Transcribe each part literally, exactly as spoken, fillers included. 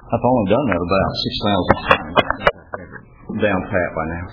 I've only done that about six thousand times. Down pat by now.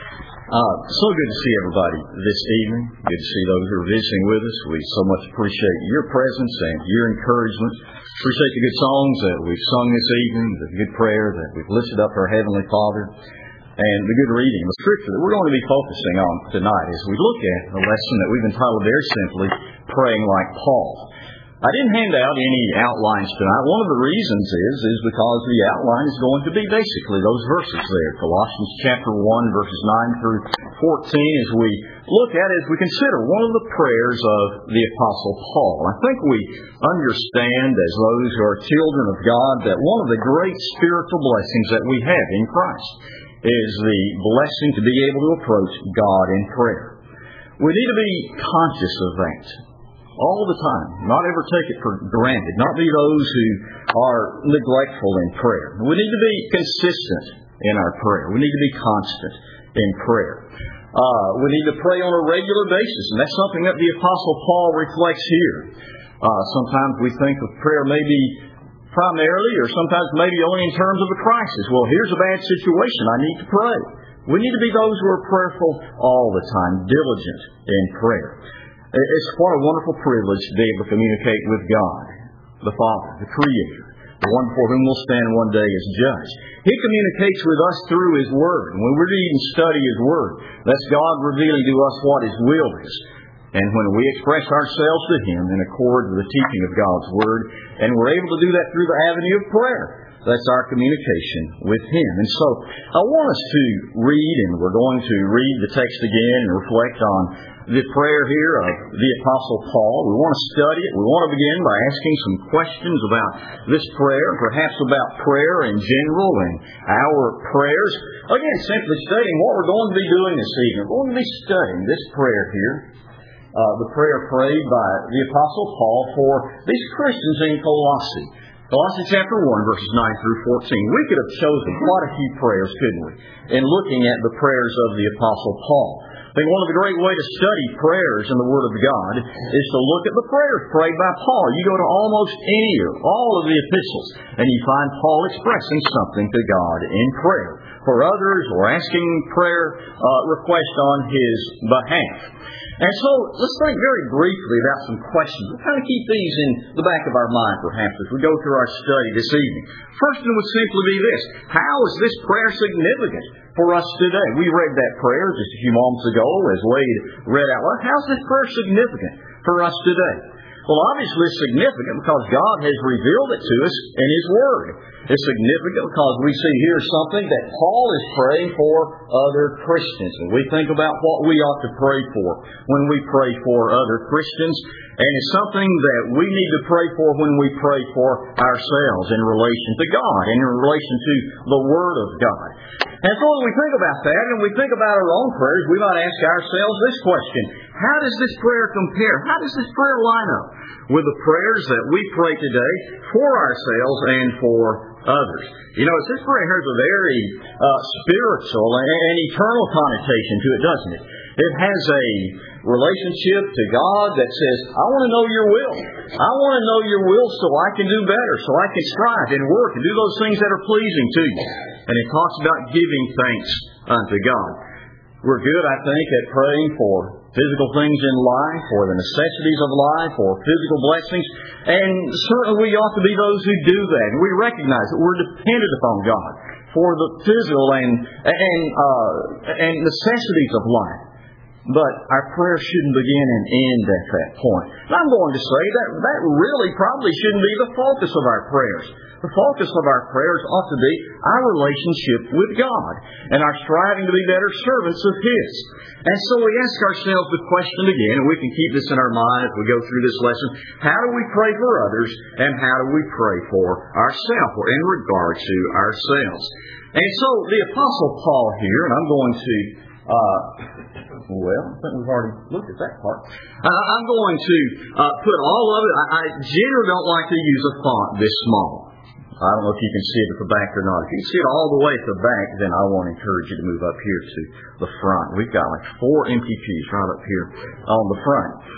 Uh, so good to see everybody this evening. Good to see those who are visiting with us. We so much appreciate your presence and your encouragement. Appreciate the good songs that we've sung this evening, the good prayer that we've lifted up to our Heavenly Father, and the good reading of Scripture that we're going to be focusing on tonight as we look at a lesson that we've entitled very simply, Praying Like Paul. I didn't hand out any outlines tonight. One of the reasons is, is because the outline is going to be basically those verses there. Colossians chapter one, verses nine through fourteen, as we look at, as we consider one of the prayers of the Apostle Paul. I think we understand, as those who are children of God, that one of the great spiritual blessings that we have in Christ is the blessing to be able to approach God in prayer. We need to be conscious of that all the time. Not ever take it for granted. Not be those who are neglectful in prayer. We need to be consistent in our prayer. We need to be constant in prayer. Uh, we need to pray on a regular basis, and that's something that the Apostle Paul reflects here. Uh, sometimes we think of prayer maybe primarily, or sometimes maybe only in terms of a crisis. Well, here's a bad situation. I need to pray. We need to be those who are prayerful all the time, diligent in prayer. It's what a wonderful privilege to be able to communicate with God, the Father, the Creator, the one before whom we'll stand one day as judge. He communicates with us through His Word. And when we read and study His Word, that's God revealing to us what His will is. And when we express ourselves to Him in accord with the teaching of God's Word, and we're able to do that through the avenue of prayer, that's our communication with Him. And so I want us to read, and we're going to read the text again and reflect on the prayer here of the Apostle Paul. We want to study it. We want to begin by asking some questions about this prayer, perhaps about prayer in general and our prayers. Again, simply stating what we're going to be doing this evening. We're going to be studying this prayer here, uh, the prayer prayed by the Apostle Paul for these Christians in Colossae. Colossians chapter one, verses nine through fourteen. We could have chosen quite a few prayers, couldn't we, in looking at the prayers of the Apostle Paul. I think one of the great ways to study prayers in the Word of God is to look at the prayers prayed by Paul. You go to almost any or all of the epistles, and you find Paul expressing something to God in prayer for others, or asking prayer uh, request on his behalf. And so, let's think very briefly about some questions. We'll kind of keep these in the back of our mind, perhaps, as we go through our study this evening. First one would simply be this: how is this prayer significant for us today? We read that prayer just a few moments ago, as Wade read out loud. How is this prayer significant for us today? Well, obviously it's significant because God has revealed it to us in His Word. It's significant because we see here something that Paul is praying for other Christians. And we think about what we ought to pray for when we pray for other Christians. And it's something that we need to pray for when we pray for ourselves in relation to God, and in relation to the Word of God. And so when we think about that, and we think about our own prayers, we might ask ourselves this question: how does this prayer compare? How does this prayer line up with the prayers that we pray today for ourselves and for others? You know, this prayer has a very uh, spiritual and, and eternal connotation to it, doesn't it? It has a relationship to God that says, I want to know your will. I want to know your will so I can do better, so I can strive and work and do those things that are pleasing to you. And it talks about giving thanks unto God. We're good, I think, at praying for physical things in life, for the necessities of life, for physical blessings. And certainly we ought to be those who do that. And we recognize that we're dependent upon God for the physical and, and, uh, and necessities of life. But our prayer shouldn't begin and end at that point. And I'm going to say that that really probably shouldn't be the focus of our prayers. The focus of our prayers ought to be our relationship with God and our striving to be better servants of His. And so we ask ourselves the question again, and we can keep this in our mind as we go through this lesson: how do we pray for others, and how do we pray for ourselves, or in regard to ourselves? And so the Apostle Paul here, and I'm going to Uh, well, I think we've already looked at that part. Uh, I'm going to uh, put all of it. I, I generally don't like to use a font this small. I don't know if you can see it at the back or not. If you can see it all the way at the back, then I want to encourage you to move up here to the front. We've got like four M P Ps right up here on the front.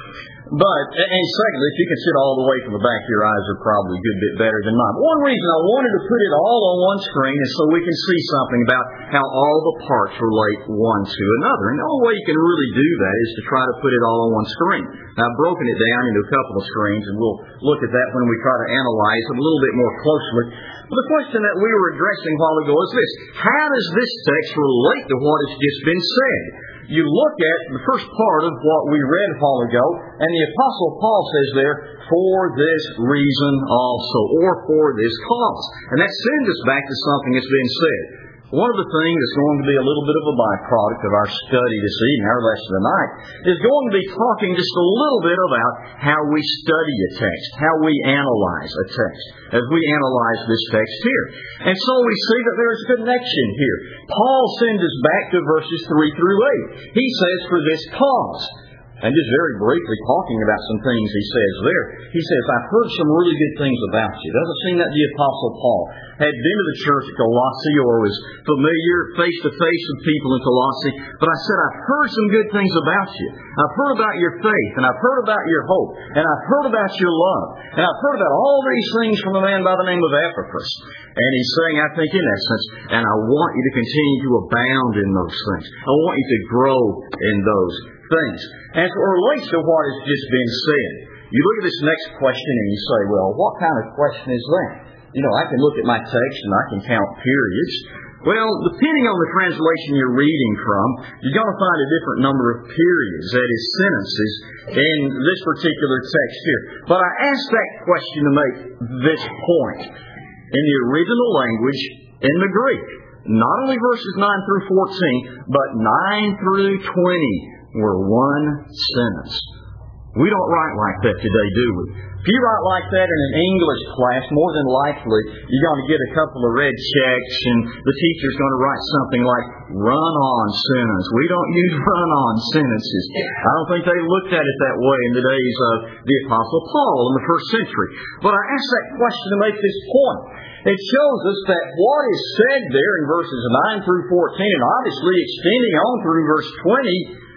But, and secondly, if you can sit all the way from the back, your eyes are probably a good bit better than mine. But one reason I wanted to put it all on one screen is so we can see something about how all the parts relate one to another. And the only way you can really do that is to try to put it all on one screen. Now, I've broken it down into a couple of screens, and we'll look at that when we try to analyze it a little bit more closely. But the question that we were addressing a while ago is this: how does this text relate to what has just been said? You look at the first part of what we read a while ago, and the Apostle Paul says there, for this reason also, or for this cause. And that sends us back to something that's been said. One of the things that's going to be a little bit of a byproduct of our study this evening, our lesson tonight, is going to be talking just a little bit about how we study a text, how we analyze a text, as we analyze this text here. And so we see that there is a connection here. Paul sends us back to verses three through eight. He says, for this cause. And just very briefly talking about some things he says there. He says, I've heard some really good things about you. Doesn't seem that the Apostle Paul had been to the church at Colossae or was familiar face-to-face with people in Colossae. But I said, I've heard some good things about you. I've heard about your faith, and I've heard about your hope, and I've heard about your love, and I've heard about all these things from a man by the name of Epaphras. And he's saying, I think in essence, and I want you to continue to abound in those things. I want you to grow in those things. And so it relates to what has just been said. You look at this next question and you say, well, what kind of question is that? You know, I can look at my text and I can count periods. Well, depending on the translation you're reading from, you're going to find a different number of periods, that is, sentences, in this particular text here. But I asked that question to make this point. In the original language, in the Greek, not only verses nine through fourteen, but nine through twenty were one sentence. We don't write like that today, do we? If you write like that in an English class, more than likely you're going to get a couple of red checks and the teacher's going to write something like run-on sentence. We don't use run-on sentences. I don't think they looked at it that way in the days of the Apostle Paul in the first century. But I asked that question to make this point. It shows us that what is said there in verses nine through fourteen, and obviously extending on through verse twenty,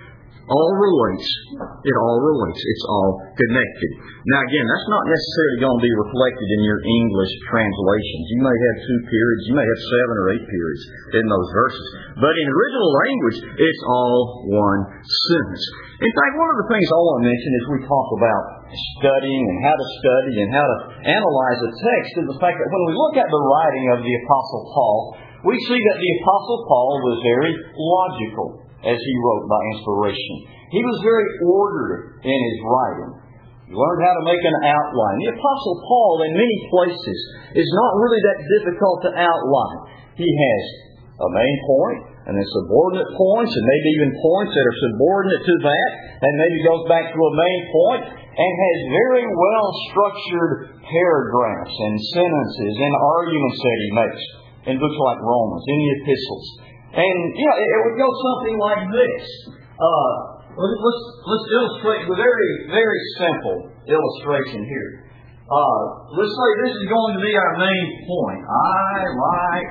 all relates. It all relates. It's all connected. Now again, that's not necessarily going to be reflected in your English translations. You may have two periods. You may have seven or eight periods in those verses. But in original language, it's all one sentence. In fact, one of the things I want to mention as we talk about studying and how to study and how to analyze a text is the fact that when we look at the writing of the Apostle Paul, we see that the Apostle Paul was very logical as he wrote by inspiration. He was very ordered in his writing. He learned how to make an outline. The Apostle Paul, in many places, is not really that difficult to outline. He has a main point, and then subordinate points, and maybe even points that are subordinate to that, and maybe goes back to a main point, and has very well structured paragraphs and sentences and arguments that he makes in books like Romans, in the epistles. And, you know, it would go something like this. Uh, let's, let's illustrate with a very, very simple illustration here. Uh, let's say this is going to be our main point. I like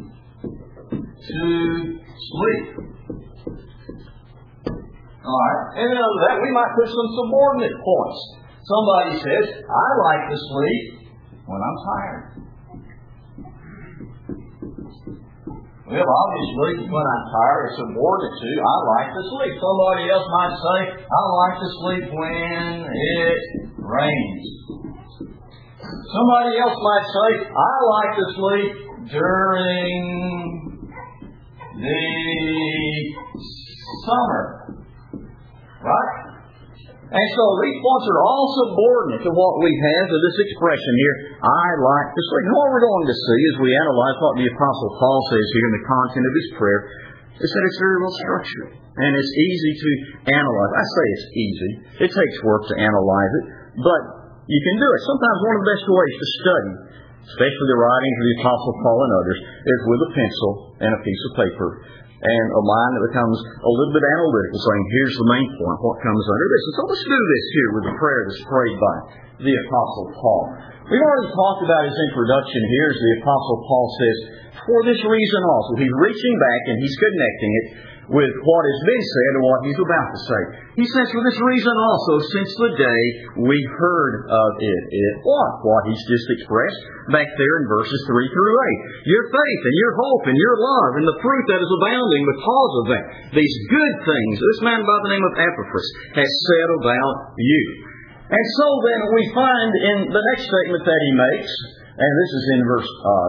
to sleep. All right. And under that, we might put some subordinate points. Somebody says, I like to sleep when I'm tired. Well, obviously, when I'm tired, it's subordinate to, I like to sleep. Somebody else might say, I like to sleep when it rains. Somebody else might say, I like to sleep during the summer. Right? And so these points are all subordinate to what we have to this expression here, I like to sleep. And what we're going to see as we analyze what the Apostle Paul says here in the content of his prayer is that it's very well structured. And it's easy to analyze. I say it's easy. It takes work to analyze it. But you can do it. Sometimes one of the best ways to study, especially the writings of the Apostle Paul and others, is with a pencil and a piece of paper. And a mind that becomes a little bit analytical, saying, here's the main point, what comes under this. And so let's do this here with the prayer that's prayed by the Apostle Paul. We've already talked about his introduction here as the Apostle Paul says, for this reason also. He's reaching back and he's connecting it with what has been said and what he's about to say. He says, for this reason also, since the day we heard of it. It what? What he's just expressed back there in verses three through eight. Your faith and your hope and your love and the fruit that is abounding because of that. These good things this man by the name of Epaphras has said about you. And so then we find in the next statement that he makes, and this is in verse, uh,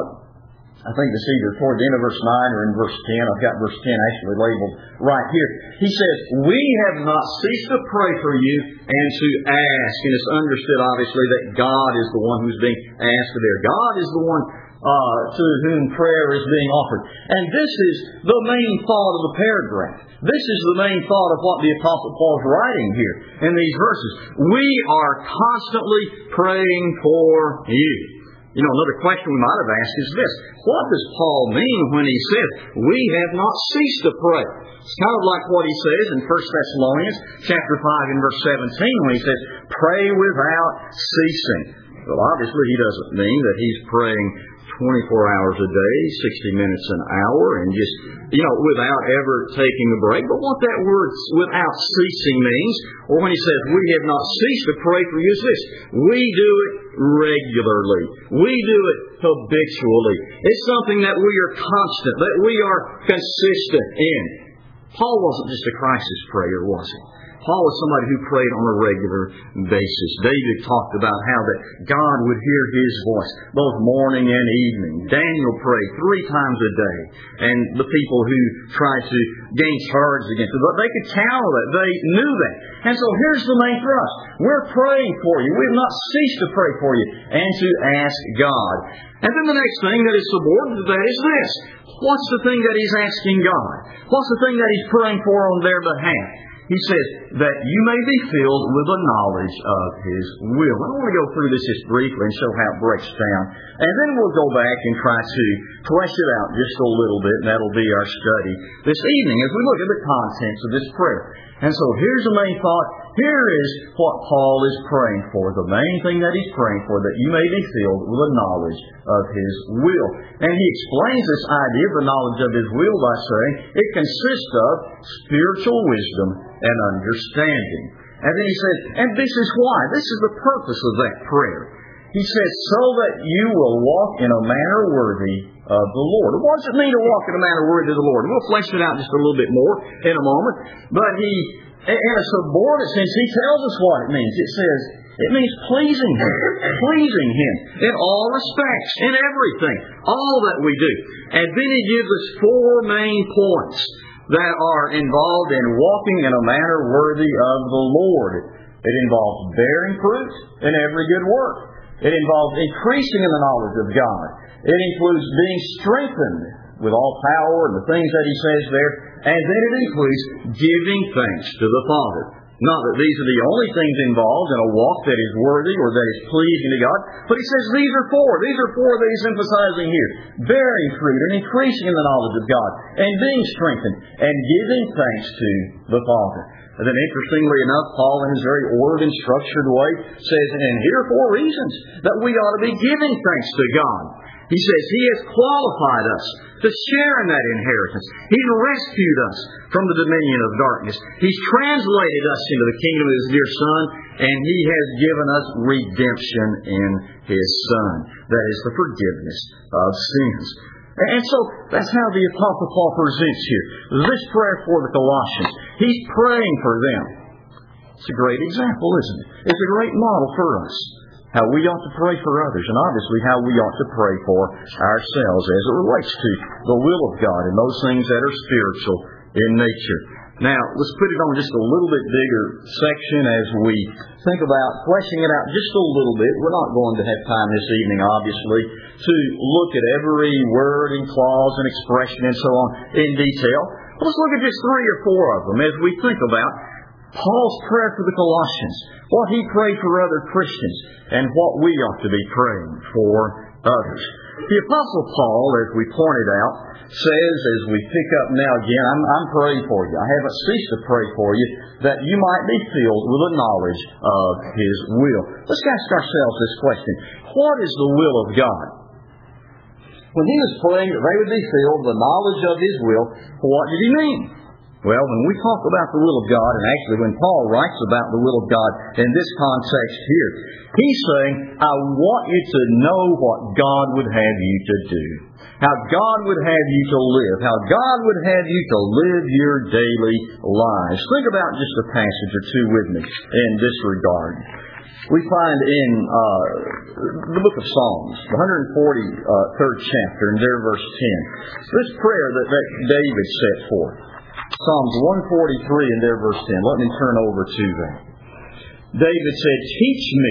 I think it's either toward the end of verse nine or in verse ten. I've got verse ten actually labeled right here. He says, we have not ceased to pray for you and to ask. And it's understood, obviously, that God is the one who's being asked there. God is the one uh, to whom prayer is being offered. And this is the main thought of the paragraph. This is the main thought of what the Apostle Paul is writing here in these verses. We are constantly praying for you. You know, another question we might have asked is this. What does Paul mean when he says, we have not ceased to pray? It's kind of like what he says in First Thessalonians chapter five and verse seventeen when he says, pray without ceasing. Well, obviously he doesn't mean that he's praying twenty-four hours a day, sixty minutes an hour, and just, you know, without ever taking a break. But what that word without ceasing means, or when he says, we have not ceased to pray for you, is this. We do it regularly. We do it habitually. It's something that we are constant, that we are consistent in. Paul wasn't just a crisis prayer, was he? Paul was somebody who prayed on a regular basis. David talked about how that God would hear his voice both morning and evening. Daniel prayed three times a day. And the people who tried to gain charge against him, but they could count on that. They knew that. And so here's the main thrust. We're praying for you. We have not ceased to pray for you and to ask God. And then the next thing that is subordinate to that is this. What's the thing that he's asking God? What's the thing that he's praying for on their behalf? He says that you may be filled with the knowledge of His will. I want to go through this just briefly and show how it breaks down. And then we'll go back and try to flesh it out just a little bit, and that'll be our study this evening as we look at the contents of this prayer. And so here's the main thought. Here is what Paul is praying for. The main thing that he's praying for, that you may be filled with the knowledge of His will. And he explains this idea of the knowledge of His will by saying it consists of spiritual wisdom and understanding. And then he says, and this is why. This is the purpose of that prayer. He says, so that you will walk in a manner worthy of the Lord. What does it mean to walk in a manner worthy of the Lord? We'll flesh it out just a little bit more in a moment. But he, in a subordinate sense, he tells us what it means. It says, it means pleasing Him. Pleasing Him in all respects, in everything. All that we do. And then he gives us four main points that are involved in walking in a manner worthy of the Lord. It involves bearing fruit in every good work. It involves increasing in the knowledge of God. It includes being strengthened with all power and the things that he says there. And then it includes giving thanks to the Father. Not that these are the only things involved in a walk that is worthy or that is pleasing to God. But he says these are four. These are four that he's emphasizing here. Bearing fruit and increasing in the knowledge of God. And being strengthened. And giving thanks to the Father. And then interestingly enough, Paul in his very ordered and structured way says, and here are four reasons that we ought to be giving thanks to God. He says He has qualified us to share in that inheritance. He's rescued us from the dominion of darkness. He's translated us into the kingdom of His dear Son, and He has given us redemption in His Son. That is the forgiveness of sins. And so that's how the Apostle Paul presents here. This prayer for the Colossians. He's praying for them. It's a great example, isn't it? It's a great model for us. How we ought to pray for others, and obviously how we ought to pray for ourselves as it relates to the will of God and those things that are spiritual in nature. Now, let's put it on just a little bit bigger section as we think about fleshing it out just a little bit. We're not going to have time this evening, obviously, to look at every word and clause and expression and so on in detail. Let's look at just three or four of them as we think about Paul's prayer for the Colossians, what he prayed for other Christians, and what we ought to be praying for others. The Apostle Paul, as we pointed out, says, as we pick up now again, I'm, I'm praying for you. I haven't ceased to pray for you, that you might be filled with the knowledge of His will. Let's ask ourselves this question. What is the will of God? When he was praying that they would be filled with the knowledge of His will, what did he mean? Well, when we talk about the will of God, and actually when Paul writes about the will of God in this context here, he's saying, I want you to know what God would have you to do. How God would have you to live. How God would have you to live your daily lives. Think about just a passage or two with me in this regard. We find in uh, the book of Psalms, the one hundred forty-third chapter, and there verse ten, this prayer that, that David set forth. Psalms one forty-three and there verse ten. Let me turn over to that. David said, teach me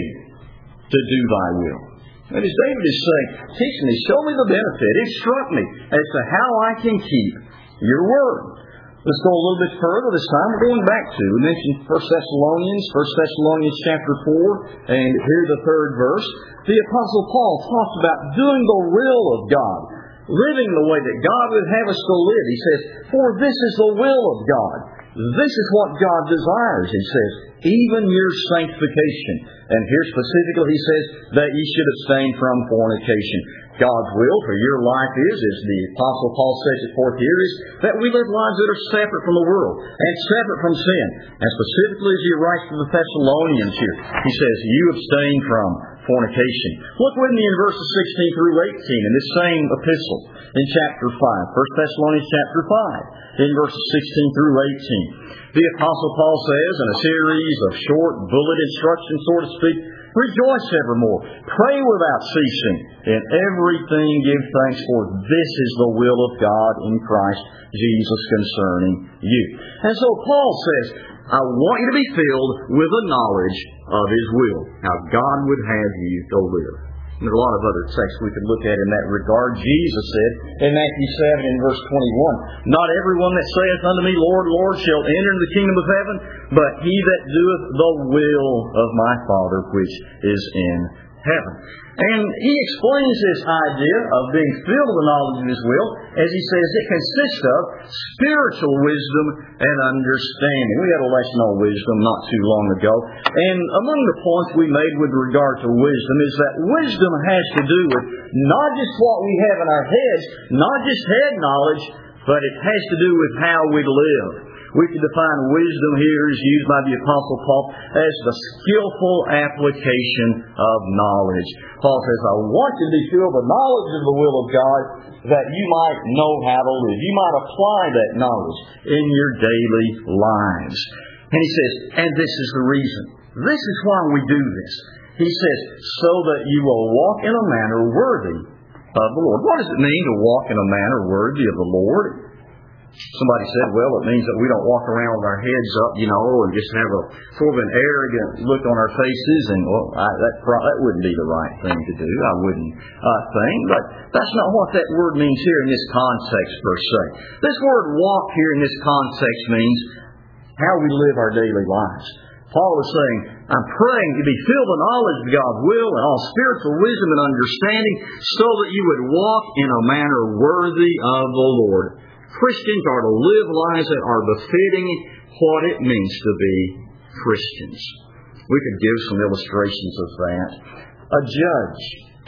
to do thy will. That is, David is saying, teach me, show me the benefit, instruct me as to how I can keep your word. Let's go a little bit further this time. We're going back to, we mentioned First Thessalonians, First Thessalonians chapter four, and here the third verse. The Apostle Paul talks about doing the will of God, living the way that God would have us to live. He says, for this is the will of God. This is what God desires, he says, even your sanctification. And here specifically he says that ye should abstain from fornication. God's will for your life is, as the Apostle Paul says it forth here, is that we live lives that are separate from the world and separate from sin. And specifically as he writes to the Thessalonians here, he says, you abstain from fornication. Look with me in verses sixteen through eighteen in this same epistle in chapter five. First Thessalonians chapter five in verses sixteen through eighteen. The Apostle Paul says in a series of short bullet instructions, so to speak, rejoice evermore, pray without ceasing, in everything give thanks, for this is the will of God in Christ Jesus concerning you. And so Paul says, I want you to be filled with the knowledge of His will, how God would have you to live. There are a lot of other texts we could look at in that regard. Jesus said in Matthew seven in verse twenty-one, not everyone that saith unto me, Lord, Lord, shall enter into the kingdom of heaven, but he that doeth the will of my Father which is in heaven. And he explains this idea of being filled with the knowledge of His will, as he says it consists of spiritual wisdom and understanding. We had a lesson on wisdom not too long ago. And among the points we made with regard to wisdom is that wisdom has to do with not just what we have in our heads, not just head knowledge, but it has to do with how we live. We can define wisdom here as used by the Apostle Paul as the skillful application of knowledge. Paul says, I want you to be filled with knowledge of the will of God that you might know how to live. You might apply that knowledge in your daily lives. And he says, and this is the reason. This is why we do this. He says, so that you will walk in a manner worthy of the Lord. What does it mean to walk in a manner worthy of the Lord? Somebody said, well, it means that we don't walk around with our heads up, you know, and just have a sort of an arrogant look on our faces. And, well, I, that, that wouldn't be the right thing to do. I wouldn't uh, think. But that's not what that word means here in this context, per se. This word walk here in this context means how we live our daily lives. Paul is saying, I'm praying to be filled with knowledge of God's will and all spiritual wisdom and understanding, so that you would walk in a manner worthy of the Lord. Christians are to live lives that are befitting what it means to be Christians. We could give some illustrations of that. A judge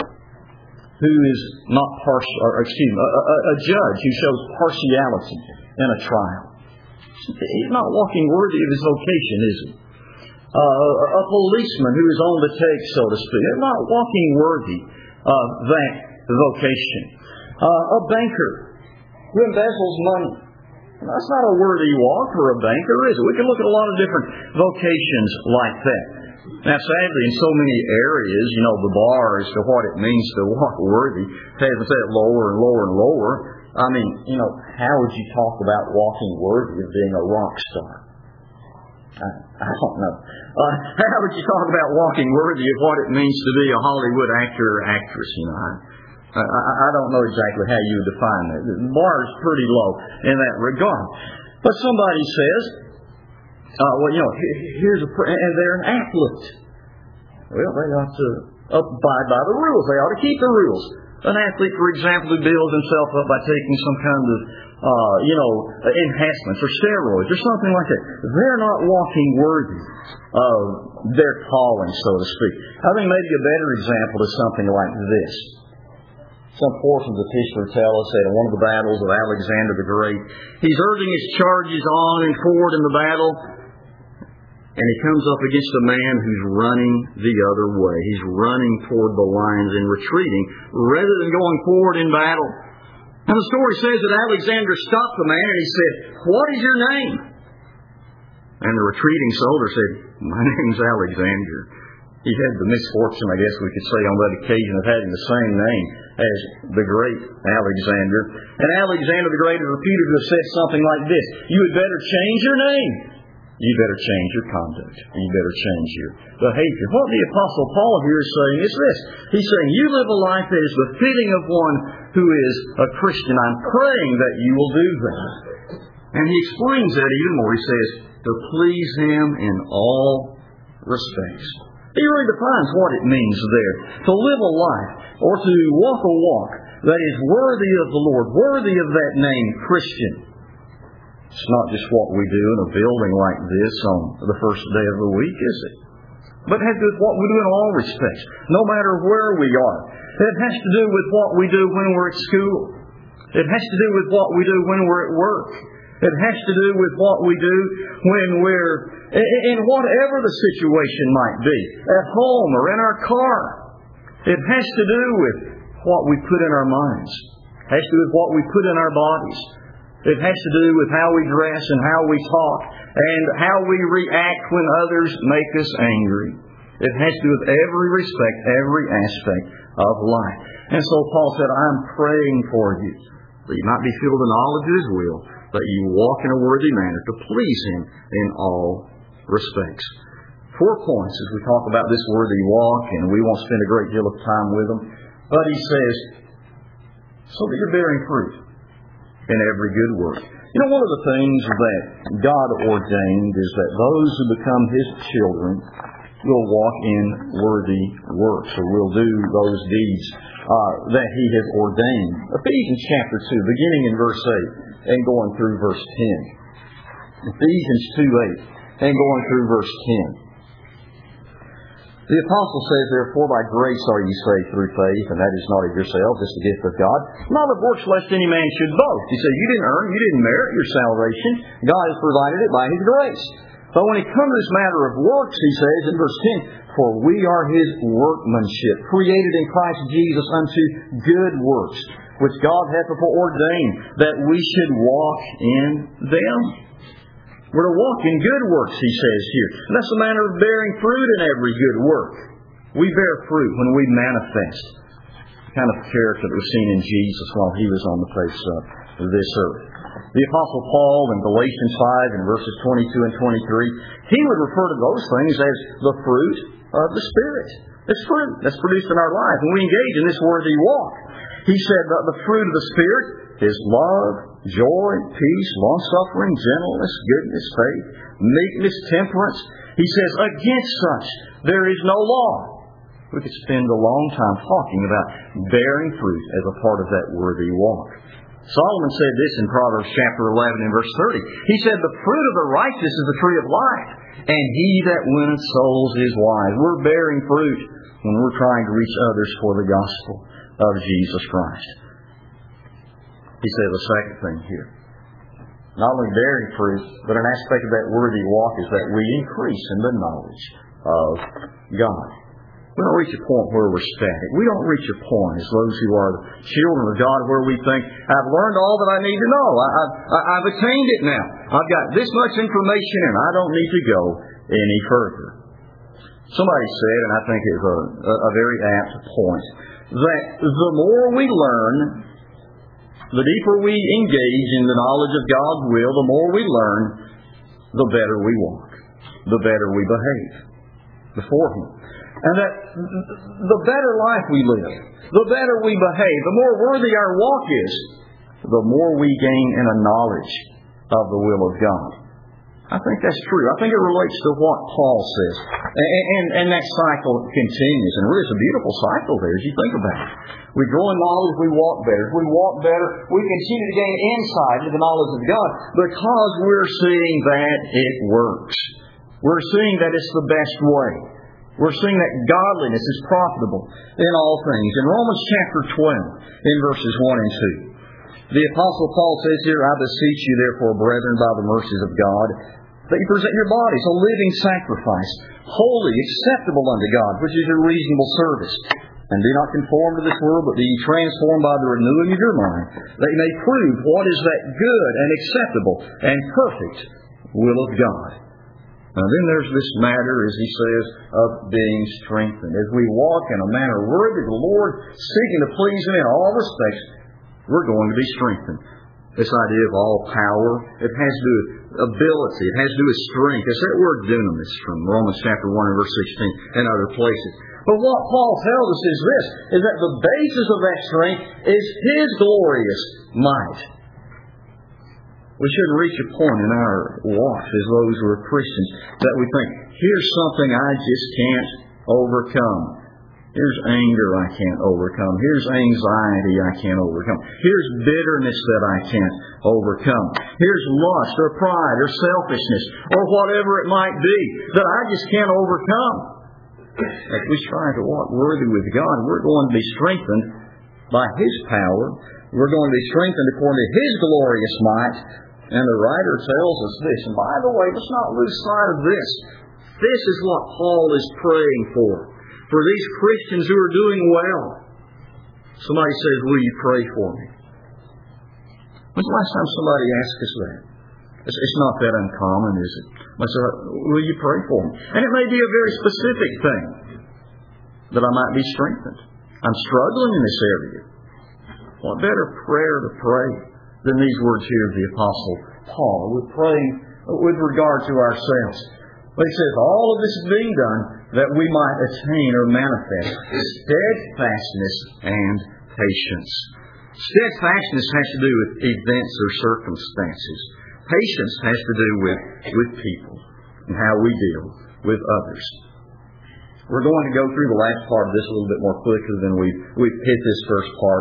who is not partial, or excuse me, a, a, a judge who shows partiality in a trial. He's not walking worthy of his vocation, is he? Uh, a policeman who is on the take, so to speak, is not walking worthy of that vocation. Uh, a banker who embezzles money. That's not a worthy walk for a banker, is it? We can look at a lot of different vocations like that. Now, sadly, in so many areas, you know, the bar as to what it means to walk worthy has set lower and lower and lower. I mean, you know, how would you talk about walking worthy of being a rock star? I, I don't know. Uh, how would you talk about walking worthy of what it means to be a Hollywood actor or actress, you know? I, I, I don't know exactly how you would define that. The bar is pretty low in that regard. But somebody says, uh, well, you know, here's a, and they're an athlete. Well, they ought to abide by the rules. They ought to keep the rules. An athlete, for example, who builds himself up by taking some kind of, uh, you know, enhancements or steroids or something like that. They're not walking worthy of their calling, so to speak. I think maybe a better example is something like this. Some portions of history tell us that in one of the battles of Alexander the Great, he's urging his charges on and forward in the battle, and he comes up against a man who's running the other way. He's running toward the lines and retreating rather than going forward in battle. And the story says that Alexander stopped the man and he said, "What is your name?" And the retreating soldier said, "My name's Alexander." He had the misfortune, I guess we could say, on that occasion of having the same name as the great Alexander. And Alexander the Great is reputed to have said something like this: "You had better change your name. You better change your conduct. You better change your behavior." What the Apostle Paul here is saying is this. He's saying, you live a life that is befitting of one who is a Christian. I'm praying that you will do that. And he explains that even more. He says, to please Him in all respects. He really defines what it means there. To live a life, or to walk a walk that is worthy of the Lord, worthy of that name, Christian. It's not just what we do in a building like this on the first day of the week, is it? But it has to do with what we do in all respects, no matter where we are. It has to do with what we do when we're at school. It has to do with what we do when we're at work. It has to do with what we do when we're, in whatever the situation might be, at home or in our car. It has to do with what we put in our minds. It has to do with what we put in our bodies. It has to do with how we dress and how we talk and how we react when others make us angry. It has to do with every respect, every aspect of life. And so Paul said, I'm praying for you that you might be filled with the knowledge of His will, that you walk in a worthy manner to please Him in all respects. Four points as we talk about this worthy walk, and we won't spend a great deal of time with them. But he says, so that you're bearing fruit in every good work. You know, one of the things that God ordained is that those who become His children will walk in worthy works, or will do those deeds uh, that He has ordained. Ephesians chapter two, beginning in verse eight and going through verse ten. Ephesians two eight and going through verse ten. The apostle says, therefore, by grace are ye saved through faith, and that is not of yourselves, it's the gift of God, not of works, lest any man should boast. He says, you didn't earn, you didn't merit your salvation. God has provided it by His grace. But when it comes to this matter of works, he says in verse ten, for we are His workmanship, created in Christ Jesus unto good works, which God hath before ordained, that we should walk in them. We're to walk in good works, he says here. And that's a matter of bearing fruit in every good work. We bear fruit when we manifest the kind of character that was seen in Jesus while He was on the face of this earth. The Apostle Paul in Galatians five in verses twenty-two and twenty-three, he would refer to those things as the fruit of the Spirit. It's fruit that's produced in our life when we engage in this worthy walk. He said that the fruit of the Spirit is love, joy, peace, long-suffering, gentleness, goodness, faith, meekness, temperance. He says, against such there is no law. We could spend a long time talking about bearing fruit as a part of that worthy walk. Solomon said this in Proverbs chapter eleven and verse thirty. He said, the fruit of the righteous is the tree of life, and he that winneth souls is wise. We're bearing fruit when we're trying to reach others for the gospel of Jesus Christ. He says a second thing here. Not only bearing fruit, but an aspect of that worthy walk is that we increase in the knowledge of God. We don't reach a point where we're static. We don't reach a point as those who are the children of God where we think, I've learned all that I need to know. I, I've, I've attained it now. I've got this much information and I don't need to go any further. Somebody said, and I think it's a, a very apt point, that the more we learn, the deeper we engage in the knowledge of God's will, the more we learn, the better we walk, the better we behave before Him. And that the better life we live, the better we behave, the more worthy our walk is, the more we gain in a knowledge of the will of God. I think that's true. I think it relates to what Paul says. And, and, and that cycle continues. And really it's a beautiful cycle there as you think about it. We grow in knowledge, we walk better. As we walk better, we continue to gain insight into the knowledge of God because we're seeing that it works. We're seeing that it's the best way. We're seeing that godliness is profitable in all things. In Romans chapter twelve, in verses one and two, the Apostle Paul says here, I beseech you therefore, brethren, by the mercies of God, that you present your bodies a living sacrifice, holy, acceptable unto God, which is your reasonable service. And do not conform to this world, but be ye transformed by the renewing of your mind, that you may prove what is that good and acceptable and perfect will of God. Now then there's this matter, as he says, of being strengthened. As we walk in a manner worthy of the Lord, seeking to please Him in all respects, we're going to be strengthened. This idea of all power, it has to do with ability, it has to do with strength. It's that word dunamis from Romans chapter one and verse sixteen and other places. But what Paul tells us is this, is that the basis of that strength is His glorious might. We shouldn't reach a point in our walk as those who are Christians that we think, here's something I just can't overcome. Here's anger I can't overcome. Here's anxiety I can't overcome. Here's bitterness that I can't overcome. Here's lust or pride or selfishness or whatever it might be that I just can't overcome. As we strive to walk worthy with God, we're going to be strengthened by His power. We're going to be strengthened according to His glorious might. And the writer tells us this. And by the way, let's not lose sight of this. This is what Paul is praying for. For these Christians who are doing well. Somebody says, will you pray for me? When's the last time somebody asked us that? It's, it's not that uncommon, is it? I say, will you pray for me? And it may be a very specific thing that I might be strengthened. I'm struggling in this area. What better prayer to pray than these words here of the Apostle Paul? We're praying with regard to ourselves. But he says, all of this is being done that we might attain or manifest steadfastness and patience. Steadfastness has to do with events or circumstances. Patience has to do with, with people and how we deal with others. We're going to go through the last part of this a little bit more quickly than we've, we've hit this first part.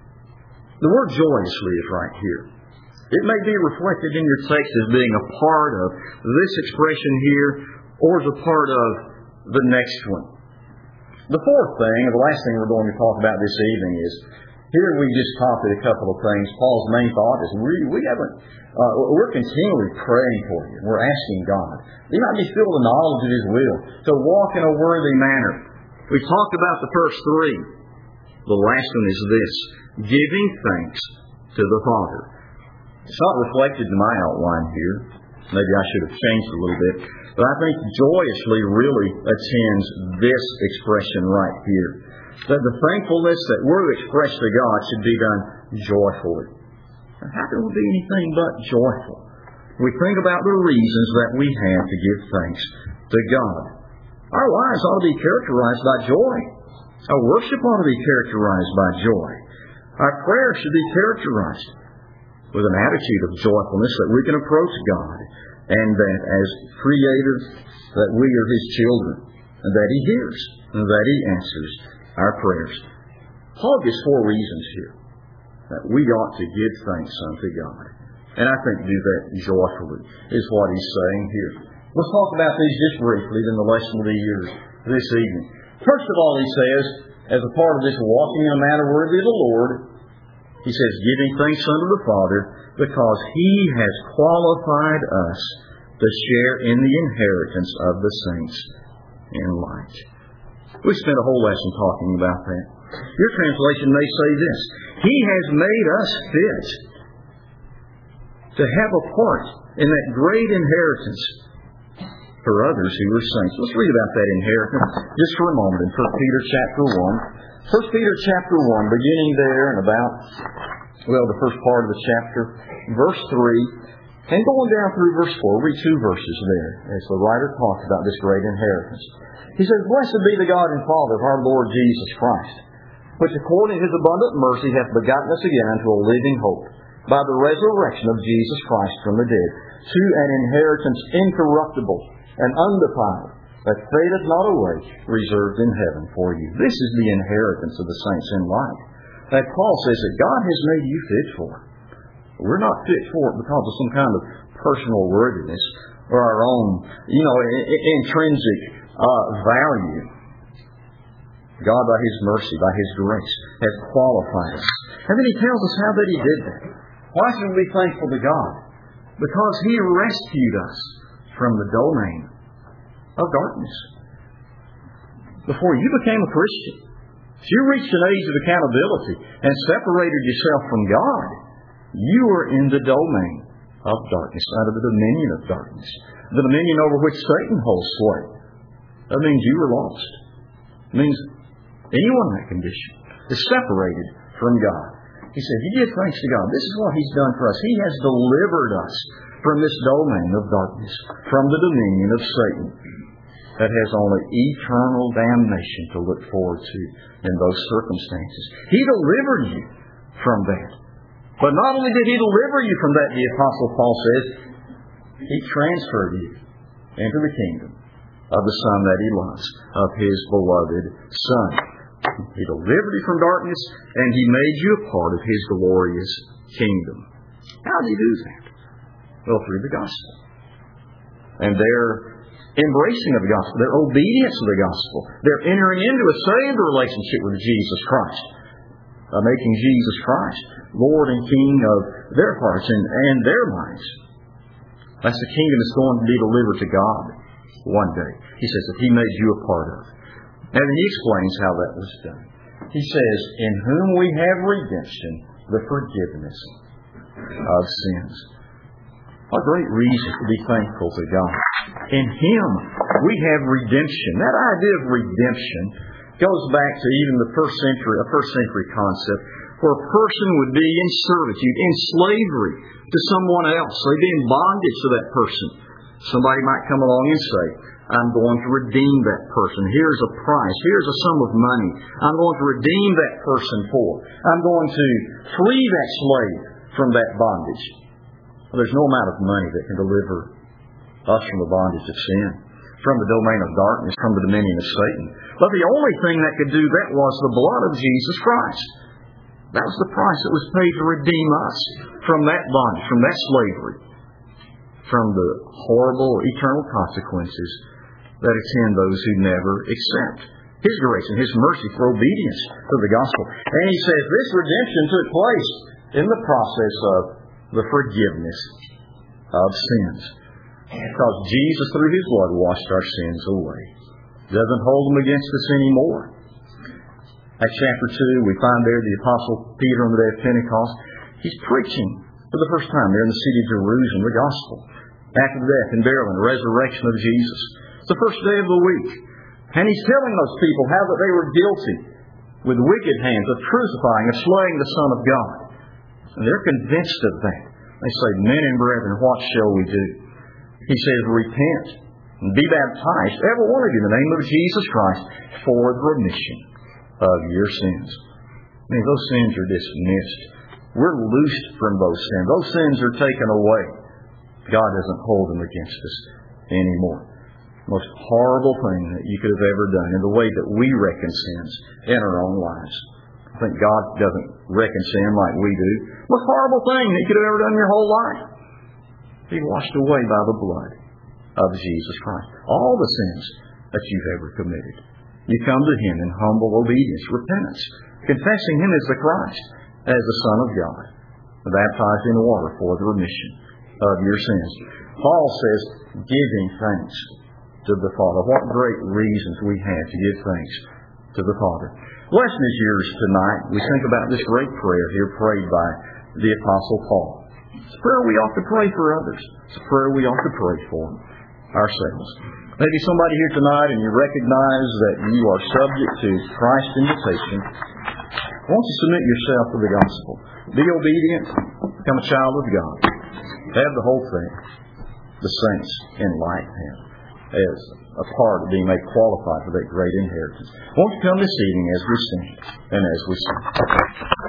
The word joyously is right here. It may be reflected in your text as being a part of this expression here or as a part of the next one. The fourth thing, or the last thing we're going to talk about this evening is, here we just copied a couple of things. Paul's main thought is we, we haven't, uh, we're continually praying for you. We're asking God. You might be filled with knowledge of His will to walk in a worthy manner. We talked about the first three. The last one is this, giving thanks to the Father. It's not reflected in my outline here. Maybe I should have changed a little bit. But I think joyously really attends this expression right here. That the thankfulness that we're to express to God should be done joyfully. Now, how can we be anything but joyful? We think about the reasons that we have to give thanks to God. Our lives ought to be characterized by joy. Our worship ought to be characterized by joy. Our prayer should be characterized with an attitude of joyfulness that we can approach God, and that as creators, that we are His children, and that He hears, and that He answers our prayers. Paul gives four reasons here that we ought to give thanks unto God. And I think do that joyfully is what he's saying here. Let's talk about these just briefly, then the lesson of the year this evening. First of all, he says, as a part of this walking in a manner worthy of the Lord, he says, giving thanks unto the Father, because He has qualified us to share in the inheritance of the saints in light. We spent a whole lesson talking about that. Your translation may say this, He has made us fit to have a part in that great inheritance for others who are saints. Let's read about that inheritance just for a moment in First Peter chapter one. First Peter chapter one, beginning there and about, well, the first part of the chapter, verse three, and going down through verse four. Read two verses there as the writer talks about this great inheritance. He says, Blessed be the God and Father of our Lord Jesus Christ, which according to His abundant mercy hath begotten us again unto a living hope, by the resurrection of Jesus Christ from the dead, to an inheritance incorruptible and undefiled, that fadeth not away, reserved in heaven for you. This is the inheritance of the saints in light, that Paul says that God has made you fit for. We're not fit for it because of some kind of personal worthiness or our own, you know, intrinsic uh, value. God, by His mercy, by His grace, has qualified us. And then He tells us how that He did that. Why should we be thankful to God? Because He rescued us from the domain of darkness. Before you became a Christian, if you reached an age of accountability and separated yourself from God, you were in the domain of darkness, under the dominion of darkness, the dominion over which Satan holds sway. That means you were lost. It means anyone in that condition is separated from God. He said, you give thanks to God. This is what He's done for us. He has delivered us from this domain of darkness, from the dominion of Satan that has only eternal damnation to look forward to in those circumstances. He delivered you from that. But not only did He deliver you from that, the Apostle Paul says, He transferred you into the kingdom of the Son that He loves, of His beloved Son. He delivered you from darkness, and He made you a part of His glorious kingdom. How did He do that? Well, through the gospel. And their embracing of the gospel, their obedience to the gospel, their entering into a saved relationship with Jesus Christ, uh, making Jesus Christ Lord and King of their hearts and, and their minds. That's the kingdom that's going to be delivered to God one day. He says that He made you a part of. And then He explains how that was done. He says, in whom we have redemption, the forgiveness of sins. A great reason to be thankful to God. In Him we have redemption. That idea of redemption goes back to even the first century, a first century concept, where a person would be in servitude, in slavery to someone else. They'd be in bondage to that person. Somebody might come along and say, I'm going to redeem that person. Here's a price. Here's a sum of money. I'm going to redeem that person for. I'm going to free that slave from that bondage. Well, there's no amount of money that can deliver us from the bondage of sin, from the domain of darkness, from the dominion of Satan. But the only thing that could do that was the blood of Jesus Christ. That was the price that was paid to redeem us from that bondage, from that slavery, from the horrible eternal consequences that attend those who never accept His grace and His mercy for obedience to the gospel. And He says this redemption took place in the process of the forgiveness of sins. Because Jesus, through His blood, washed our sins away. Doesn't hold them against us anymore. Acts chapter two, we find there the Apostle Peter on the day of Pentecost. He's preaching for the first time there in the city of Jerusalem, the gospel. After the death and burial and the resurrection of Jesus. It's the first day of the week. And he's telling those people how that they were guilty with wicked hands of crucifying, of slaying the Son of God. And they're convinced of that. They say, men and brethren, what shall we do? He says, repent and be baptized, every one of you, in the name of Jesus Christ, for the remission of your sins. I mean, those sins are dismissed. We're loosed from those sins. Those sins are taken away. God doesn't hold them against us anymore. The most horrible thing that you could have ever done in the way that we reckon sins in our own lives. I think God doesn't reckon sin like we do. The most horrible thing that you could have ever done in your whole life. Be washed away by the blood of Jesus Christ. All the sins that you've ever committed. You come to Him in humble obedience, repentance, confessing Him as the Christ, as the Son of God, baptized in water for the remission of your sins. Paul says, giving thanks to the Father. What great reasons we have to give thanks to the Father. The lesson is yours tonight. We think about this great prayer here prayed by the Apostle Paul. It's a prayer we ought to pray for others. It's a prayer we ought to pray for ourselves. Maybe somebody here tonight and you recognize that you are subject to Christ's invitation. Won't you submit yourself to the gospel? Be obedient. Become a child of God. Have the whole thing. The saints in light have as a part of being made qualified for that great inheritance. Won't you come this evening as we sing and as we sing?